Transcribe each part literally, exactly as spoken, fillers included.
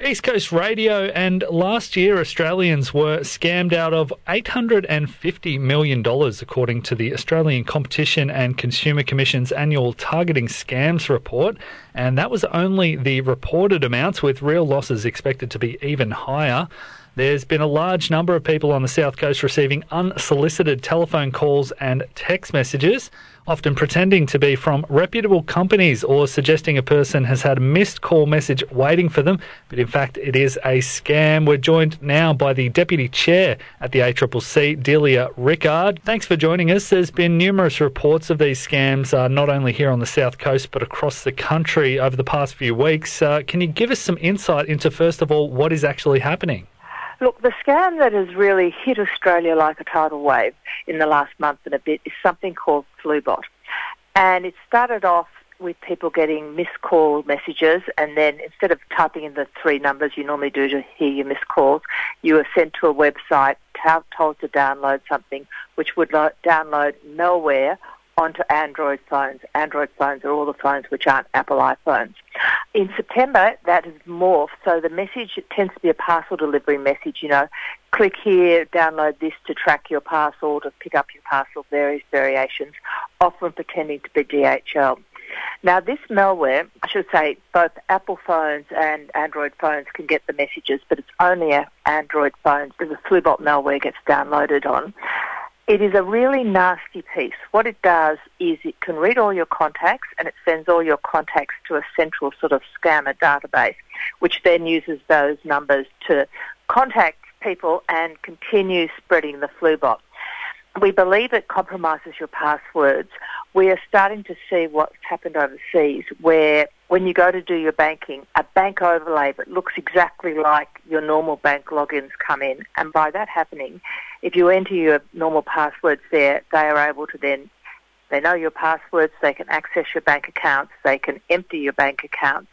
East Coast Radio, and last year Australians were scammed out of eight hundred fifty million dollars, according to the Australian Competition and Consumer Commission's annual Targeting Scams report, and that was only the reported amounts, with real losses expected to be even higher. There's been a large number of people on the South Coast receiving unsolicited telephone calls and text messages, often pretending to be from reputable companies or suggesting a person has had a missed call message waiting for them, but in fact it is a scam. We're joined now by the Deputy Chair at the A C C C, Delia Rickard. Thanks for joining us. There's been numerous reports of these scams, uh, not only here on the South Coast but across the country over the past few weeks. Uh, can you give us some insight into, first of all, what is actually happening? Look, the scam that has really hit Australia like a tidal wave in the last month and a bit is something called FluBot. And it started off with people getting missed call messages, and then instead of typing in the three numbers you normally do to hear your missed calls, you were sent to a website, told to download something, which would lo- download malware onto Android phones. Android phones are all the phones which aren't Apple iPhones. In September, that has morphed, so the message it tends to be a parcel delivery message, you know, click here, download this to track your parcel, to pick up your parcel, various variations, often pretending to be D H L. Now, this malware, I should say, both Apple phones and Android phones can get the messages, but it's only Android phones that the FluBot malware gets downloaded on. It is a really nasty piece. What it does is it can read all your contacts, and it sends all your contacts to a central sort of scammer database, which then uses those numbers to contact people and continue spreading the FluBot. We believe it compromises your passwords. We are starting to see what's happened overseas, where when you go to do your banking, a bank overlay that looks exactly like your normal bank logins come in. And by that happening, if you enter your normal passwords there, they are able to then, they know your passwords, they can access your bank accounts, they can empty your bank accounts.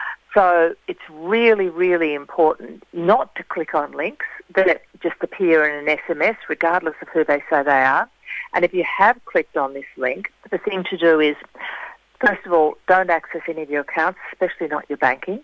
So it's really, really important not to click on links that just appear in an S M S, regardless of who they say they are. And if you have clicked on this link, the thing to do is, first of all, don't access any of your accounts, especially not your banking.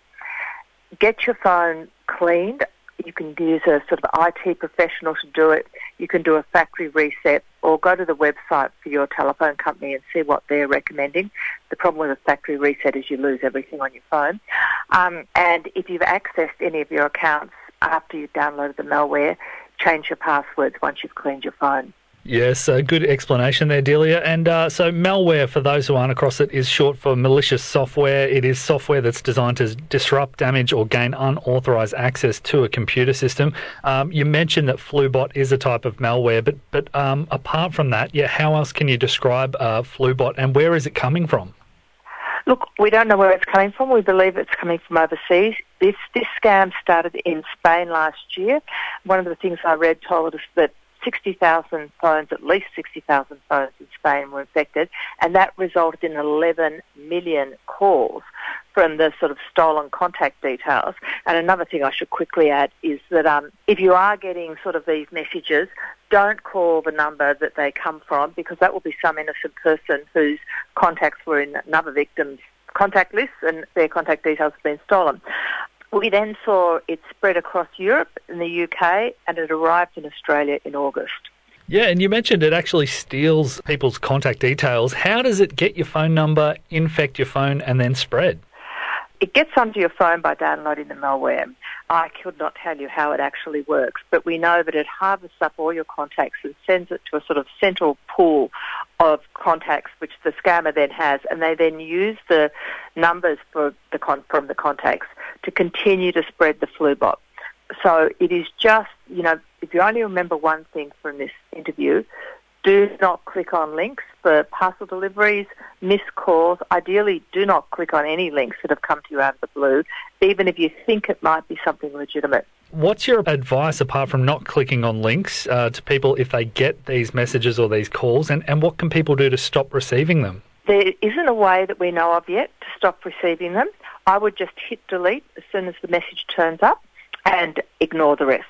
Get your phone cleaned. You can use a sort of I T professional to do it. You can do a factory reset, or go to the website for your telephone company and see what they're recommending. The problem with a factory reset is you lose everything on your phone. Um, and if you've accessed any of your accounts after you've downloaded the malware, change your passwords once you've cleaned your phone. Yes, a good explanation there, Delia. And uh, so malware, for those who aren't across it, is short for malicious software. It is software that's designed to disrupt, damage or gain unauthorised access to a computer system. Um, you mentioned that FluBot is a type of malware, but but um, apart from that, yeah, how else can you describe uh, FluBot, and where is it coming from? Look, we don't know where it's coming from. We believe it's coming from overseas. This, this scam started in Spain last year. One of the things I read told us that sixty thousand phones, at least sixty thousand phones in Spain were infected, and that resulted in eleven million calls from the sort of stolen contact details. And another thing I should quickly add is that um, if you are getting sort of these messages, don't call the number that they come from, because that will be some innocent person whose contacts were in another victim's contact list and their contact details have been stolen. We then saw it spread across Europe and the U K, and it arrived in Australia in August. Yeah, and you mentioned it actually steals people's contact details. How does it get your phone number, infect your phone, and then spread? It gets onto your phone by downloading the malware. I could not tell you how it actually works, but we know that it harvests up all your contacts and sends it to a sort of central pool of contacts, which the scammer then has, and they then use the numbers for the con- from the contacts to continue to spread the FluBot. So it is just, you know, if you only remember one thing from this interview, do not click on links for parcel deliveries, missed calls. Ideally, do not click on any links that have come to you out of the blue, even if you think it might be something legitimate. What's your advice, apart from not clicking on links, uh, to people if they get these messages or these calls, and, and what can people do to stop receiving them? There isn't a way that we know of yet to stop receiving them. I would just hit delete as soon as the message turns up and ignore the rest.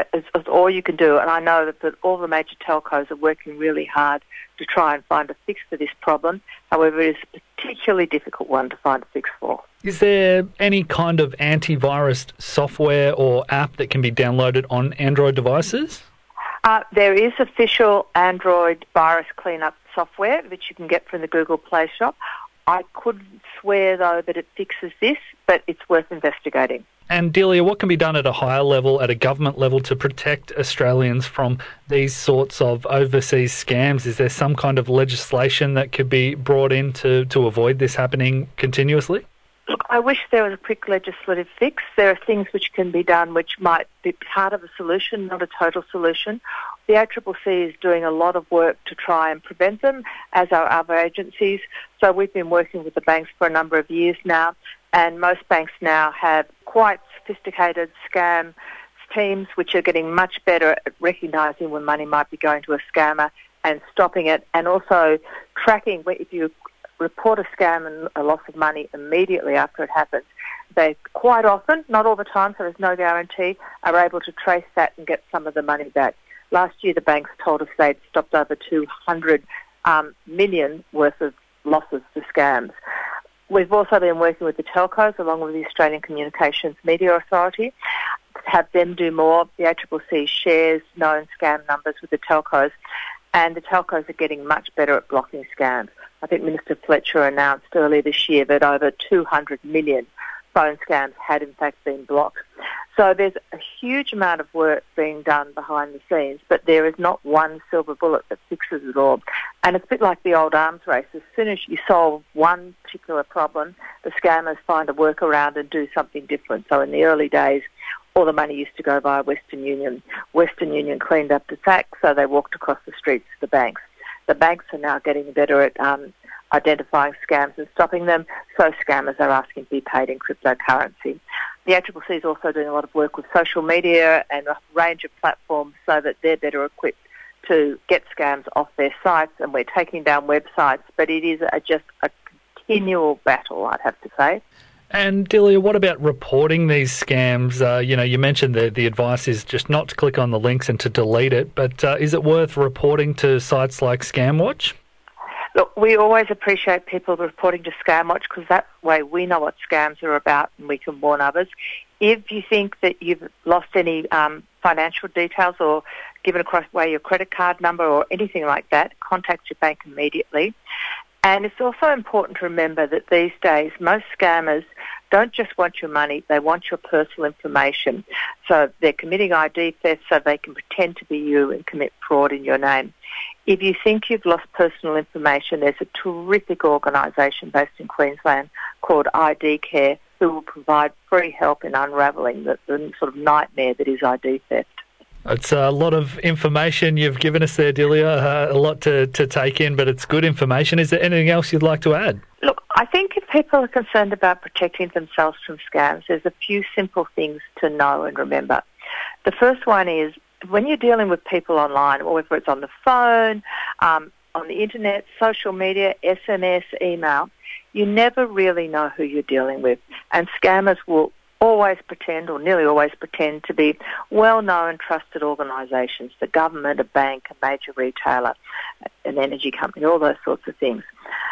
It's, it's all you can do, and I know that, that all the major telcos are working really hard to try and find a fix for this problem. However, it is a particularly difficult one to find a fix for. Is there any kind of antivirus software or app that can be downloaded on Android devices? Uh, there is official Android virus cleanup software which you can get from the Google Play Shop. I couldn't swear, though, that it fixes this, but it's worth investigating. And Delia, what can be done at a higher level, at a government level, to protect Australians from these sorts of overseas scams? Is there some kind of legislation that could be brought in to, to avoid this happening continuously? Look, I wish there was a quick legislative fix. There are things which can be done which might be part of a solution, not a total solution. The A C C C is doing a lot of work to try and prevent them, as are other agencies. So we've been working with the banks for a number of years now, and most banks now have quite sophisticated scam teams which are getting much better at recognising when money might be going to a scammer and stopping it, and also tracking where if you report a scam and a loss of money immediately after it happens. They quite often, not all the time, so there's no guarantee, are able to trace that and get some of the money back. Last year the banks told us they'd stopped over two hundred um, million worth of losses to scams. We've also been working with the telcos along with the Australian Communications Media Authority to have them do more. The A C C C shares known scam numbers with the telcos, and the telcos are getting much better at blocking scams. I think Minister Fletcher announced earlier this year that over two hundred million phone scams had in fact been blocked. So there's a huge amount of work being done behind the scenes, but there is not one silver bullet that fixes it all. And it's a bit like the old arms race. As soon as you solve one particular problem, the scammers find a workaround and do something different. So in the early days, all the money used to go via Western Union. Western Union cleaned up the act, so they walked across the streets to the banks. The banks are now getting better at um, identifying scams and stopping them, so scammers are asking to be paid in cryptocurrency. The A C C C is also doing a lot of work with social media and a range of platforms so that they're better equipped to get scams off their sites, and we're taking down websites, but it is a, just a continual battle, I'd have to say. And Delia, what about reporting these scams? Uh, you know, you mentioned that the advice is just not to click on the links and to delete it, but uh, is it worth reporting to sites like ScamWatch? Look, we always appreciate people reporting to ScamWatch because that way we know what scams are about and we can warn others. If you think that you've lost any um, financial details or given across away your credit card number or anything like that, contact your bank immediately. And it's also important to remember that these days most scammers don't just want your money, they want your personal information. So they're committing I D theft so they can pretend to be you and commit fraud in your name. If you think you've lost personal information, there's a terrific organisation based in Queensland called I D Care who will provide free help in unravelling the, the sort of nightmare that is I D theft. It's a lot of information you've given us there, Delia, uh, a lot to, to take in, but it's good information. Is there anything else you'd like to add? Look, I think if people are concerned about protecting themselves from scams, there's a few simple things to know and remember. The first one is when you're dealing with people online, or whether it's on the phone, um, on the internet, social media, S M S, email, you never really know who you're dealing with, and scammers will always pretend, or nearly always pretend, to be well-known, trusted organisations, the government, a bank, a major retailer, an energy company, all those sorts of things.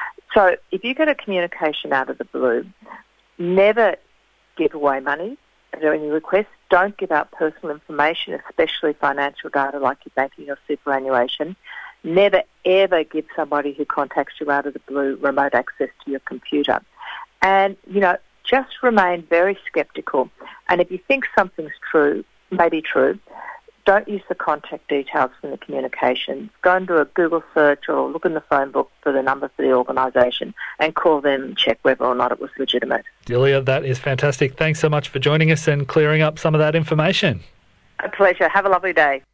So if you get a communication out of the blue, never give away money at any request. Don't give out personal information, especially financial data like your banking or superannuation. Never, ever give somebody who contacts you out of the blue remote access to your computer. And, you know, just remain very sceptical. And if you think something's true, maybe true, don't use the contact details from the communication. Go and do a Google search or look in the phone book for the number for the organisation and call them and check whether or not it was legitimate. Delia, that is fantastic. Thanks so much for joining us and clearing up some of that information. A pleasure. Have a lovely day.